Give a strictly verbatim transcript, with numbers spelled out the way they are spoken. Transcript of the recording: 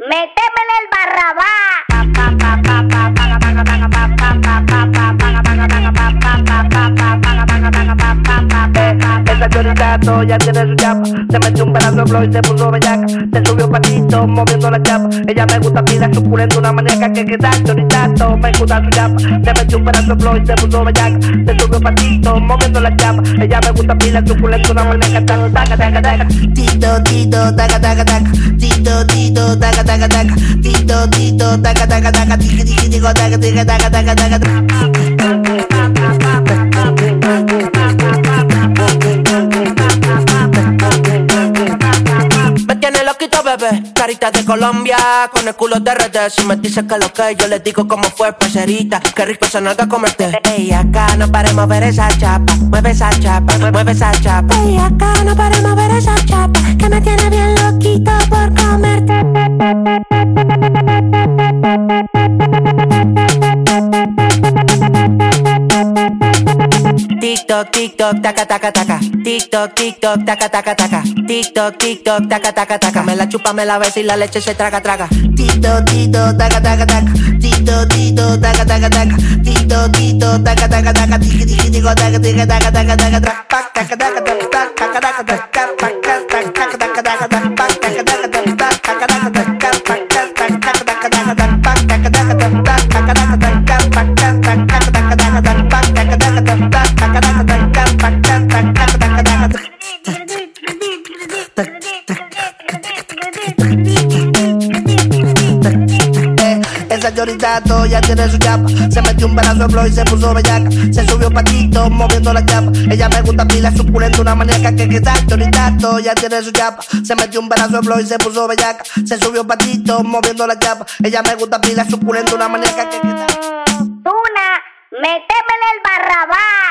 métemele el barrabá. Esa chorizato ya tiene su chapa. Se metió un pedazo de flow y se puso bellaca. Se subió patito moviendo la chapa. Ella me gusta pila suculenta, una maníaca que queda chorizato. Me gusta su chapa. Se metió un pedazo de flow y se puso bellaca. Se subió patito moviendo la chapa. Ella me gusta pila suculenta, una maníaca. Taca, taca, taca. Tito, tito, taca, taca, taca. Tito, tito, taca, taca, taca. Tito, tito, taca, taca, taca. Tiki, tiki, tiko, taca, taca, taca, taca, taca. Me tiene loquito, bebé, carita de Colombia, con el culo de R D. Si me dices que lo que yo les digo como fue, parcerita, qué rico se nalga comerte. Ey, acá no paremos ver esa chapa, mueve esa chapa, mueve esa chapa. Ey, acá no paremos ver esa chapa, que me tiene bien loquito por comerte. TikTok, TikTok, taca, taca, taca. TikTok, TikTok, taca, taca, taca. TikTok, TikTok, taca, taca, taca. Me la chupa, me la besa y la leche se traga, traga. Tito, tito, taca, taca, taca. Tito, tito, taca, taca, taca. Tito, tito, taca, taca, taca. Tiki, tiki, tiko, taca, taca, taca, taca, taca, taca. Taca, taca, taca, taca, taca, taca, taca, taca, taca, taca, esa chorizato ya tiene su chapa. Se metió un pedazo de flow y se puso bellaca. Se subió patito moviendo la chapa. Ella me gusta pila suculenta, una maníaca que queda chorizato ya tiene su chapa. Se metió un pedazo de flow y se puso bellaca. Se subió patito moviendo la chapa. Ella me gusta pila suculenta, una maníaca que queda. Tuna, métemele el barrabá.